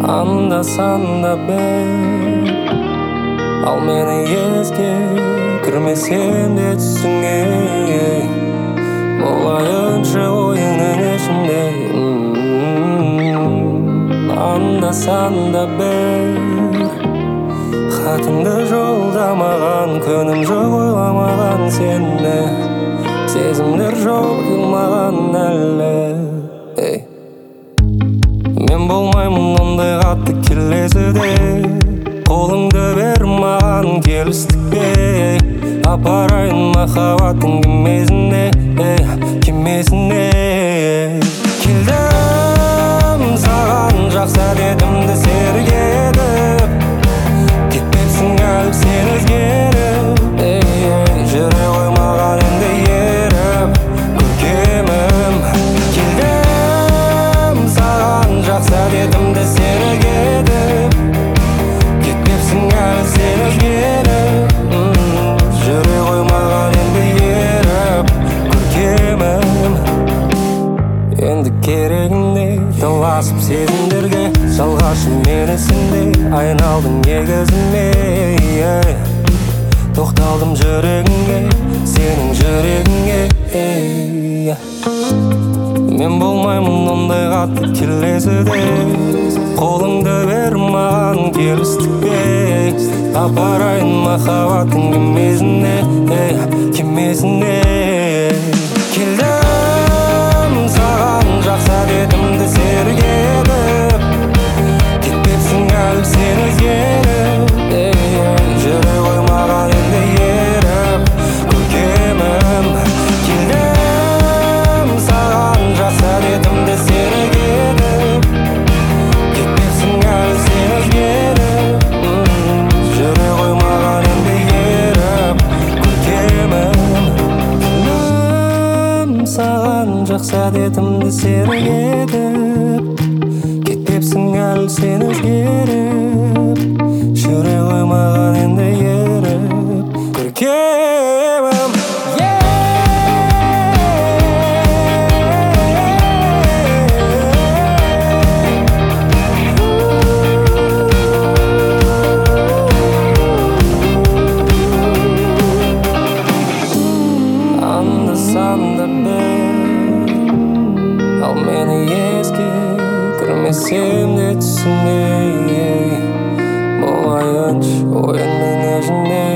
Анда санда бер ал мени еске кірмесем де түсіңе болайыншы ойыңның ішінде анда санда бер хатыңды жолдамаған күнім жоқ ойламаған сені сезімдер жоқ қылмаған әлі мен болмаймын ондай қатты келесіде қолыңды бер маған келістікпе апарайын махаббаттың кемесіне келдім саған жақсы әдетімді серік етіп кетпепсің әлі сен өзгеріп жүре қоймаған енді еріп көркемім келдім саған жақсы әдетімді серік етіп кетпепсің әлі сен өзгеріп жүре қоймаған енді еріп көркемім енді керегіңде таласып сезімдерге жалғашы менісіңде айналдың негізіме тоқталдым жүрегіңе сенің жүрегіңе мен болмаймын ондай қатты келесіде қолыңды бер маған келістікпе апарайын махаббаттың кемесіне келдім саған жақсы әдетімді серік етіп кетпепсің әлі сен өзгеріп жүре қоймаған енді еріп көркемім келдім саған жақсы әдетімді серік етіп кетпепсің әлі сен өзгеріп жүре қоймаған енді еріп көркемім саған жақсы әдетімді серік етіп кетпепсің әлі сен өзгеріп жүре қоймаған енді еріп көркемім анда санда бер ал мені еске кірмесем де түсіңе болайыншы ойыңның ішінде